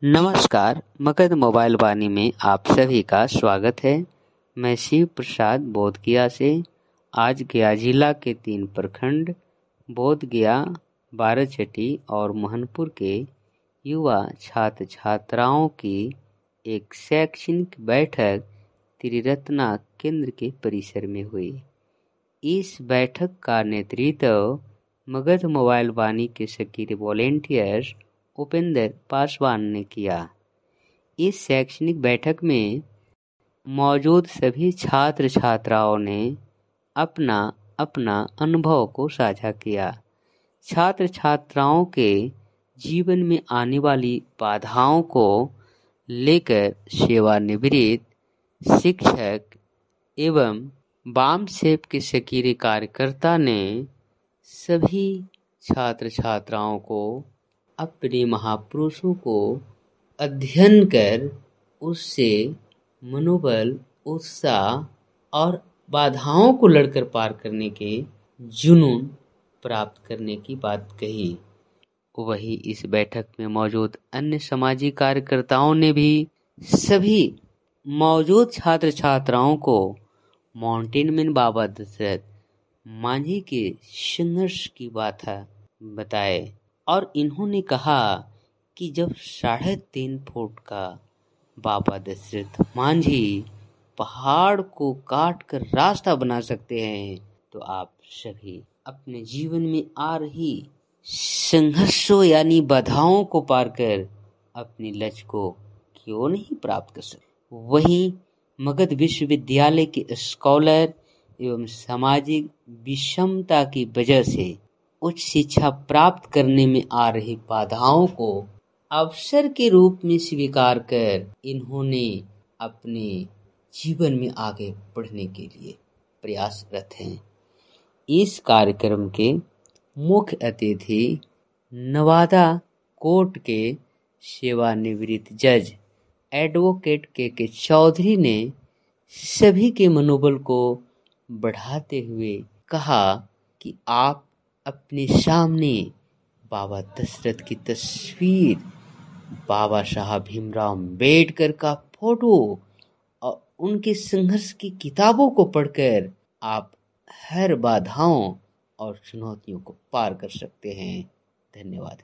नमस्कार, मगध मोबाइल वाणी में आप सभी का स्वागत है। मैं शिव प्रसाद बोधगया से आज गया जिला के 3 प्रखंड बोधगया, बाराचट्टी और मोहनपुर के युवा छात्र छात्राओं की एक शैक्षणिक बैठक त्रिरत्ना केंद्र के परिसर में हुई। इस बैठक का नेतृत्व मगध मोबाइल वाणी के सक्रिय वॉलेंटियर्स उपेंद्र पासवान ने किया। इस शैक्षणिक बैठक में मौजूद सभी छात्र छात्राओं ने अपना अपना अनुभव को साझा किया। छात्र छात्राओं के जीवन में आने वाली बाधाओं को लेकर सेवानिवृत्त शिक्षक एवं वामसेप के सक्रिय कार्यकर्ता ने सभी छात्र छात्राओं को अपने महापुरुषों को अध्ययन कर उससे मनोबल, उत्साह और बाधाओं को लड़कर पार करने के जुनून प्राप्त करने की बात कही। वही इस बैठक में मौजूद अन्य सामाजिक कार्यकर्ताओं ने भी सभी मौजूद छात्र छात्राओं को माउंटेन मैन बाबा दशरथ मांझी के संघर्ष की बात बताए और इन्होंने कहा कि जब 3.5 फुट का बाबा दशरथ मांझी पहाड़ को काट कर रास्ता बना सकते हैं, तो आप सभी अपने जीवन में आ रही संघर्षों यानी बाधाओं को पार कर अपने लक्ष्य को क्यों नहीं प्राप्त कर सकते। वहीं मगध विश्वविद्यालय के स्कॉलर एवं सामाजिक विषमता की वजह से उच्च शिक्षा प्राप्त करने में आ रही बाधाओं को अवसर के रूप में स्वीकार कर इन्होंने अपने जीवन में आगे बढ़ने के लिए प्रयासरत हैं। इस कार्यक्रम के मुख्य अतिथि नवादा कोर्ट के सेवानिवृत्त जज एडवोकेट के चौधरी ने सभी के मनोबल को बढ़ाते हुए कहा कि आप अपने सामने बाबा दशरथ की तस्वीर, बाबा साहब भीमराव अम्बेडकर का फोटो और उनके संघर्ष की किताबों को पढ़कर आप हर बाधाओं और चुनौतियों को पार कर सकते हैं। धन्यवाद।